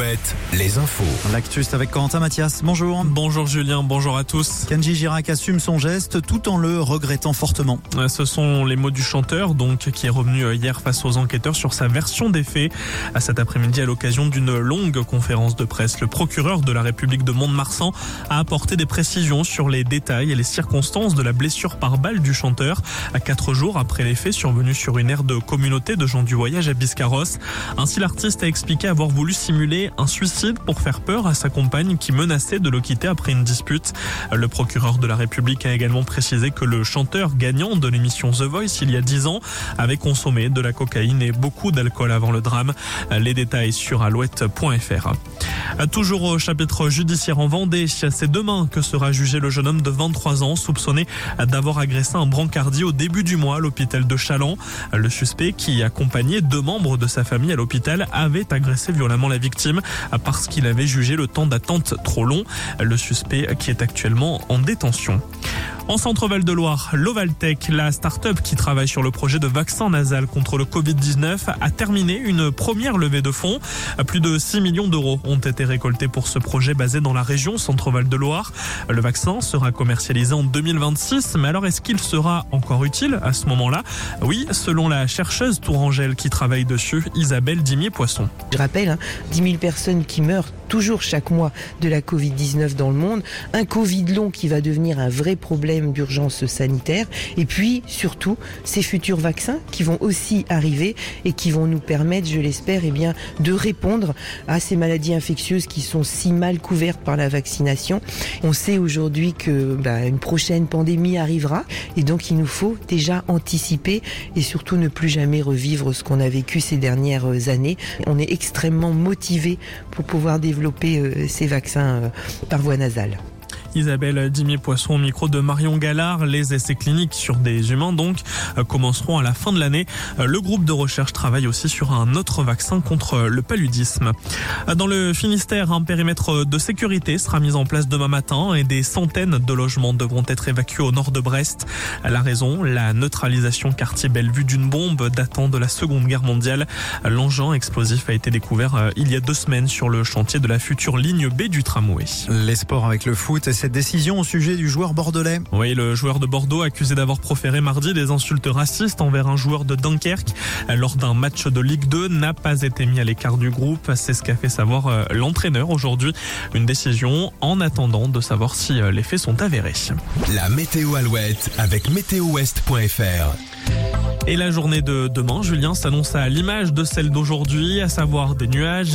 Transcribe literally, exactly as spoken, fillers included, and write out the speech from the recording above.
Alouette, les infos. L'actu, c'est avec Corentin Mathias. Bonjour. Bonjour Julien, bonjour à tous. Kenji Girac assume son geste tout en le regrettant fortement. Ce sont les mots du chanteur, donc, qui est revenu hier face aux enquêteurs sur sa version des faits. À cet après-midi, à l'occasion d'une longue conférence de presse, le procureur de la République de Mont-de-Marsan a apporté des précisions sur les détails et les circonstances de la blessure par balle du chanteur, à quatre jours après les faits survenus sur une aire de communauté de gens du voyage à Biscarrosse. Ainsi, l'artiste a expliqué avoir voulu simuler un suicide pour faire peur à sa compagne qui menaçait de le quitter après une dispute. Le procureur de la République a également précisé que le chanteur gagnant de l'émission The Voice il y a dix ans avait consommé de la cocaïne et beaucoup d'alcool avant le drame. Les détails sur alouette point f r. Toujours au chapitre judiciaire en Vendée, c'est demain que sera jugé le jeune homme de vingt-trois ans soupçonné d'avoir agressé un brancardier au début du mois à l'hôpital de Challans. Le suspect, qui accompagnait deux membres de sa famille à l'hôpital, avait agressé violemment la victime parce qu'il avait jugé le temps d'attente trop long. Le suspect qui est actuellement en détention. En Centre-Val de Loire, l'Ovaltech, la start-up qui travaille sur le projet de vaccin nasal contre le covid dix-neuf, a terminé une première levée de fonds. Plus de six millions d'euros ont été récoltés pour ce projet basé dans la région Centre-Val de Loire. Le vaccin sera commercialisé en deux mille vingt-six, mais alors est-ce qu'il sera encore utile à ce moment-là? Oui, selon la chercheuse tourangelle qui travaille dessus, Isabelle Dimier-Poisson. Je rappelle, hein, dix mille personnes qui meurent toujours chaque mois de la covid dix-neuf dans le monde, un Covid long qui va devenir un vrai problème d'urgence sanitaire, et puis surtout ces futurs vaccins qui vont aussi arriver et qui vont nous permettre, je l'espère, eh bien, de répondre à ces maladies infectieuses qui sont si mal couvertes par la vaccination. On sait aujourd'hui que bah, une prochaine pandémie arrivera, et donc il nous faut déjà anticiper et surtout ne plus jamais revivre ce qu'on a vécu ces dernières années. On est extrêmement motivés pour pouvoir développer euh, ces vaccins euh, par voie nasale. Isabelle Dimier-Poisson au micro de Marion Gallard. Les essais cliniques sur des humains donc commenceront à la fin de l'année. Le groupe de recherche travaille aussi sur un autre vaccin contre le paludisme. Dans le Finistère, un périmètre de sécurité sera mis en place demain matin et des centaines de logements devront être évacués au nord de Brest. La raison, la neutralisation quartier Bellevue d'une bombe datant de la Seconde Guerre mondiale. L'engin explosif a été découvert il y a deux semaines sur le chantier de la future ligne B du tramway. Les sports avec le foot et cette décision au sujet du joueur bordelais. Oui, le joueur de Bordeaux accusé d'avoir proféré mardi des insultes racistes envers un joueur de Dunkerque lors d'un match de Ligue deux n'a pas été mis à l'écart du groupe. C'est ce qu'a fait savoir l'entraîneur aujourd'hui. Une décision en attendant de savoir si les faits sont avérés. La météo Alouette avec météo ouest point f r. Et la journée de demain, Julien, s'annonce à l'image de celle d'aujourd'hui, à savoir des nuages.